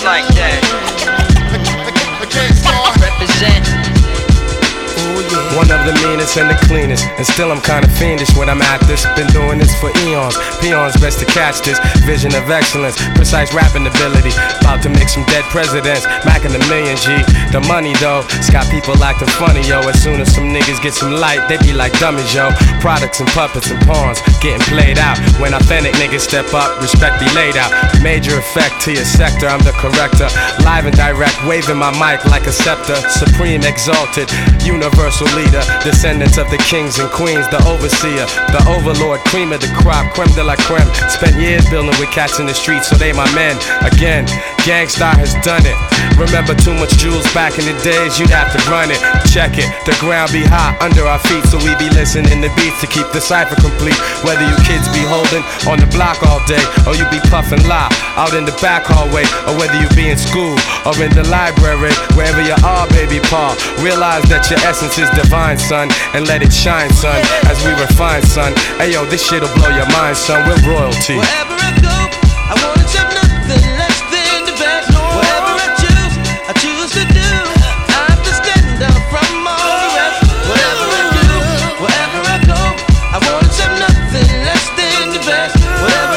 like that. Represent. One of the meanest and the cleanest, and still I'm kinda fiendish when I'm at this. Been doing this for eons, peons best to catch this. Vision of excellence, precise rapping ability. About to make some dead presidents, macking a million G. The money though, it's got people acting funny, yo. As soon as some niggas get some light, they be like dummies, yo. Products and puppets and pawns getting played out. When authentic niggas step up, respect be laid out. Major effect to your sector, I'm the corrector. Live and direct, waving my mic like a scepter. Supreme exalted, universal leader, descendants of the kings and queens, the overseer, the overlord, cream of the crop, creme de la creme. Spent years building with cats in the streets, so they my men. Again, Gangstar has done it. Remember too much jewels back in the days, you'd have to run it. Check it, the ground be hot under our feet, so we be listening to beats to keep the cipher complete. Whether you kids be holding on the block all day, or you be puffing lie out in the back hallway, or whether you be in school or in the library, wherever you are, baby Paul, realize that your essence is divine, son, and let it shine, son, as we refine, son. Hey yo, this shit'll blow your mind, son, we're royalty. Wherever I go, I wanna accept nothing less than the best. Whatever I choose to do. I have to stand out from all the rest. Whatever I do, wherever I go, I wanna accept nothing less than the best. Whatever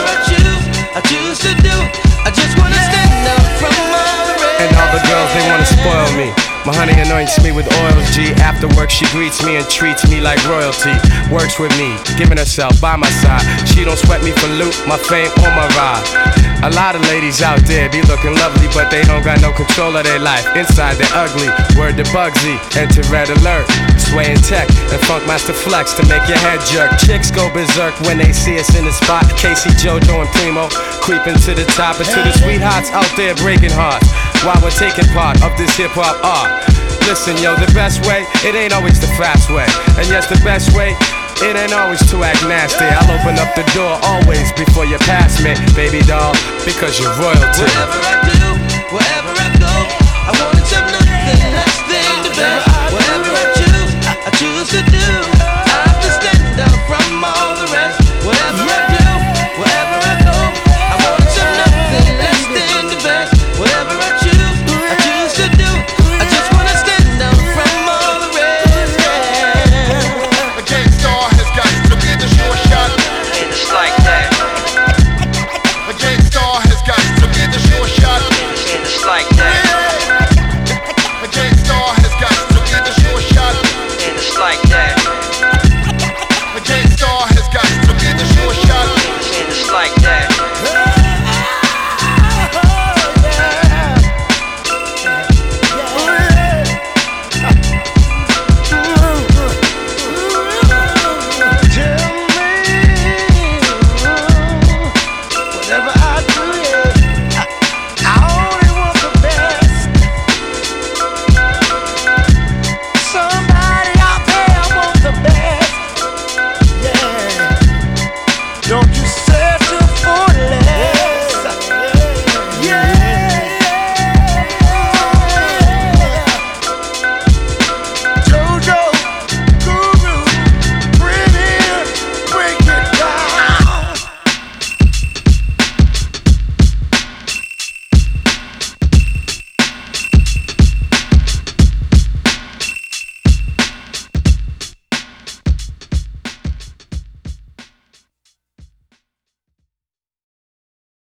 I choose to do. I just wanna stand out from all the rest. And all the girls, they wanna spoil me. My honey anoints me with oils, G. After work, she greets me and treats me like royalty. Works with me, giving herself by my side. She don't sweat me for loot, my fame or my ride. A lot of ladies out there be looking lovely, but they don't got no control of their life. Inside they're ugly. Word to Bugsy, enter red alert. Sway and tech and funk master flex to make your head jerk. Chicks go berserk when they see us in the spot. Casey, JoJo, and Primo creeping to the top, and to the sweethearts out there breaking hearts while we're taking part of this hip-hop art. Listen, yo, the best way, it ain't always the fast way. And yes, the best way, it ain't always to act nasty. I'll open up the door always before you pass me, baby doll, because you're royalty. Whatever I do,